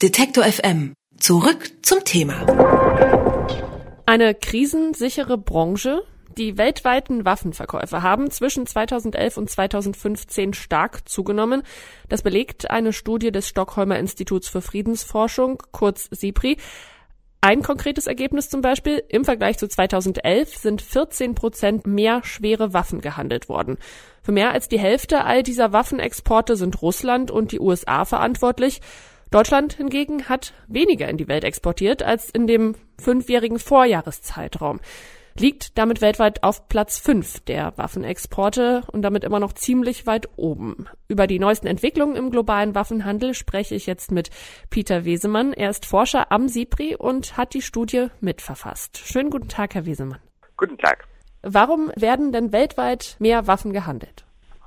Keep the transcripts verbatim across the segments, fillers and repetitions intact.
Detektor F M. Zurück zum Thema. Eine krisensichere Branche? Die weltweiten Waffenverkäufe haben zwischen zweitausendelf und zweitausendfünfzehn stark zugenommen. Das belegt eine Studie des Stockholmer Instituts für Friedensforschung, kurz SIPRI. Ein konkretes Ergebnis zum Beispiel: Im Vergleich zu zweitausendelf sind vierzehn Prozent mehr schwere Waffen gehandelt worden. Für mehr als die Hälfte all dieser Waffenexporte sind Russland und die U S A verantwortlich. Deutschland hingegen hat weniger in die Welt exportiert als in dem fünfjährigen Vorjahreszeitraum. Liegt damit weltweit auf Platz fünf der Waffenexporte und damit immer noch ziemlich weit oben. Über die neuesten Entwicklungen im globalen Waffenhandel spreche ich jetzt mit Peter Wesemann. Er ist Forscher am SIPRI und hat die Studie mitverfasst. Schönen guten Tag, Herr Wesemann. Guten Tag. Warum werden denn weltweit mehr Waffen gehandelt?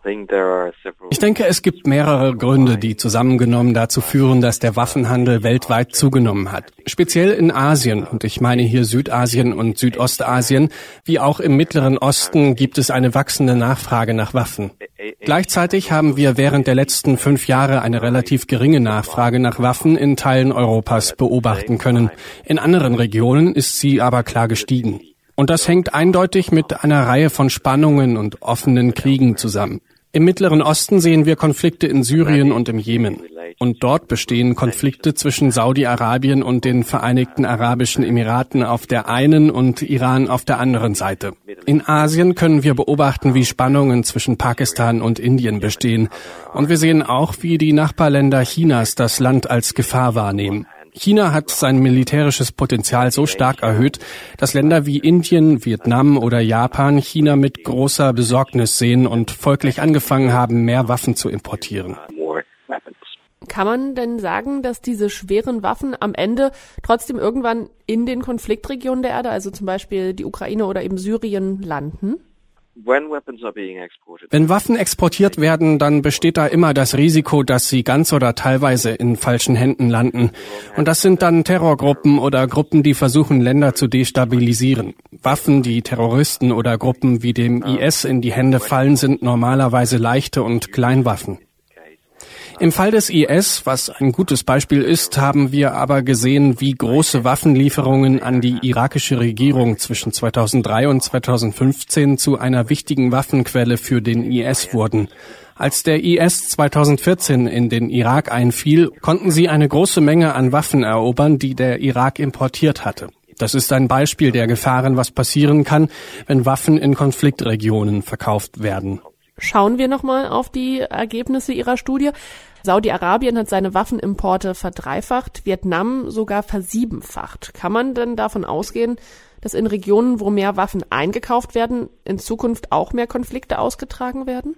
Ich denke, es gibt mehrere Gründe, die zusammengenommen dazu führen, dass der Waffenhandel weltweit zugenommen hat. Speziell in Asien, und ich meine hier Südasien und Südostasien, wie auch im Mittleren Osten gibt es eine wachsende Nachfrage nach Waffen. Gleichzeitig haben wir während der letzten fünf Jahre eine relativ geringe Nachfrage nach Waffen in Teilen Europas beobachten können. In anderen Regionen ist sie aber klar gestiegen. Und das hängt eindeutig mit einer Reihe von Spannungen und offenen Kriegen zusammen. Im Mittleren Osten sehen wir Konflikte in Syrien und im Jemen. Und dort bestehen Konflikte zwischen Saudi-Arabien und den Vereinigten Arabischen Emiraten auf der einen und Iran auf der anderen Seite. In Asien können wir beobachten, wie Spannungen zwischen Pakistan und Indien bestehen. Und wir sehen auch, wie die Nachbarländer Chinas das Land als Gefahr wahrnehmen. China hat sein militärisches Potenzial so stark erhöht, dass Länder wie Indien, Vietnam oder Japan China mit großer Besorgnis sehen und folglich angefangen haben, mehr Waffen zu importieren. Kann man denn sagen, dass diese schweren Waffen am Ende trotzdem irgendwann in den Konfliktregionen der Erde, also zum Beispiel die Ukraine oder eben Syrien, landen? Wenn Waffen exportiert werden, dann besteht da immer das Risiko, dass sie ganz oder teilweise in falschen Händen landen. Und das sind dann Terrorgruppen oder Gruppen, die versuchen, Länder zu destabilisieren. Waffen, die Terroristen oder Gruppen wie dem I S in die Hände fallen, sind normalerweise leichte und Kleinwaffen. Im Fall des I S, was ein gutes Beispiel ist, haben wir aber gesehen, wie große Waffenlieferungen an die irakische Regierung zwischen zweitausenddrei und zweitausendfünfzehn zu einer wichtigen Waffenquelle für den I S wurden. Als der I S zweitausendvierzehn in den Irak einfiel, konnten sie eine große Menge an Waffen erobern, die der Irak importiert hatte. Das ist ein Beispiel der Gefahren, was passieren kann, wenn Waffen in Konfliktregionen verkauft werden. Schauen wir nochmal auf die Ergebnisse Ihrer Studie. Saudi-Arabien hat seine Waffenimporte verdreifacht, Vietnam sogar versiebenfacht. Kann man denn davon ausgehen, dass in Regionen, wo mehr Waffen eingekauft werden, in Zukunft auch mehr Konflikte ausgetragen werden?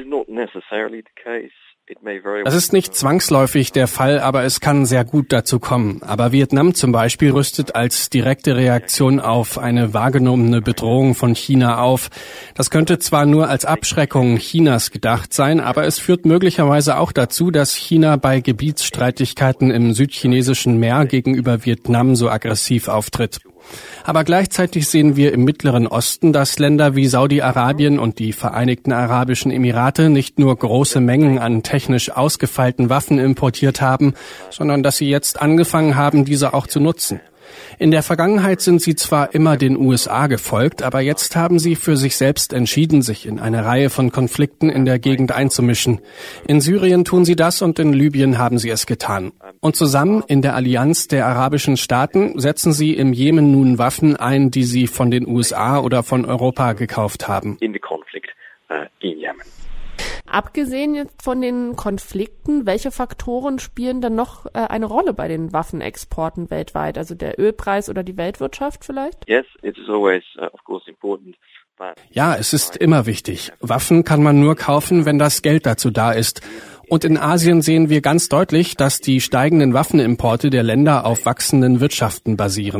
Das ist nicht zwangsläufig der Fall, aber es kann sehr gut dazu kommen. Aber Vietnam zum Beispiel rüstet als direkte Reaktion auf eine wahrgenommene Bedrohung von China auf. Das könnte zwar nur als Abschreckung Chinas gedacht sein, aber es führt möglicherweise auch dazu, dass China bei Gebietsstreitigkeiten im südchinesischen Meer gegenüber Vietnam so aggressiv auftritt. Aber gleichzeitig sehen wir im Mittleren Osten, dass Länder wie Saudi-Arabien und die Vereinigten Arabischen Emirate nicht nur große Mengen an technisch ausgefeilten Waffen importiert haben, sondern dass sie jetzt angefangen haben, diese auch zu nutzen. In der Vergangenheit sind sie zwar immer den U S A gefolgt, aber jetzt haben sie für sich selbst entschieden, sich in eine Reihe von Konflikten in der Gegend einzumischen. In Syrien tun sie das und in Libyen haben sie es getan. Und zusammen in der Allianz der arabischen Staaten setzen sie im Jemen nun Waffen ein, die sie von den U S A oder von Europa gekauft haben. In the conflict uh, in Yemen. Abgesehen jetzt von den Konflikten, welche Faktoren spielen dann noch äh, eine Rolle bei den Waffenexporten weltweit? Also der Ölpreis oder die Weltwirtschaft vielleicht? Yes, it is always, uh, of course, important. Ja, es ist immer wichtig. Waffen kann man nur kaufen, wenn das Geld dazu da ist. Und in Asien sehen wir ganz deutlich, dass die steigenden Waffenimporte der Länder auf wachsenden Wirtschaften basieren.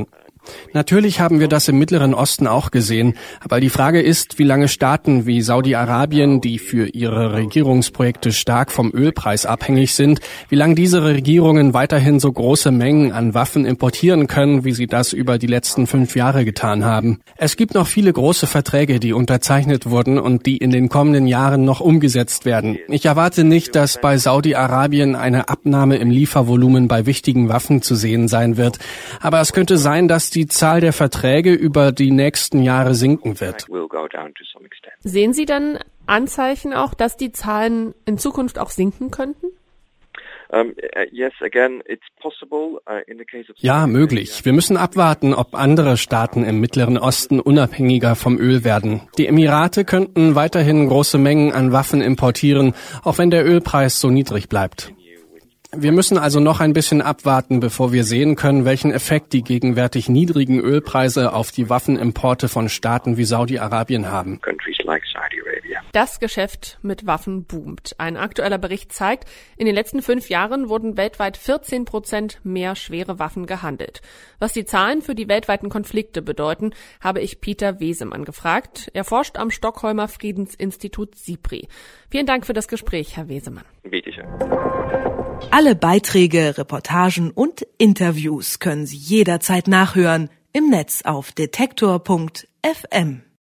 Natürlich haben wir das im Mittleren Osten auch gesehen, aber die Frage ist, wie lange Staaten wie Saudi-Arabien, die für ihre Regierungsprojekte stark vom Ölpreis abhängig sind, wie lange diese Regierungen weiterhin so große Mengen an Waffen importieren können, wie sie das über die letzten fünf Jahre getan haben. Es gibt noch viele große Verträge, die unterzeichnet wurden und die in den kommenden Jahren noch umgesetzt werden. Ich erwarte nicht, dass bei Saudi-Arabien eine Abnahme im Liefervolumen bei wichtigen Waffen zu sehen sein wird. Aber es könnte sein, dass die Zahl der Verträge über die nächsten Jahre sinken wird. Sehen Sie dann Anzeichen auch, dass die Zahlen in Zukunft auch sinken könnten? Ja, möglich. Wir müssen abwarten, ob andere Staaten im Mittleren Osten unabhängiger vom Öl werden. Die Emirate könnten weiterhin große Mengen an Waffen importieren, auch wenn der Ölpreis so niedrig bleibt. Wir müssen also noch ein bisschen abwarten, bevor wir sehen können, welchen Effekt die gegenwärtig niedrigen Ölpreise auf die Waffenimporte von Staaten wie Saudi-Arabien haben. Das Geschäft mit Waffen boomt. Ein aktueller Bericht zeigt, in den letzten fünf Jahren wurden weltweit vierzehn Prozent mehr schwere Waffen gehandelt. Was die Zahlen für die weltweiten Konflikte bedeuten, habe ich Peter Wesemann gefragt. Er forscht am Stockholmer Friedensinstitut SIPRI. Vielen Dank für das Gespräch, Herr Wesemann. Bitte schön. Alle Beiträge, Reportagen und Interviews können Sie jederzeit nachhören im Netz auf detektor punkt f m.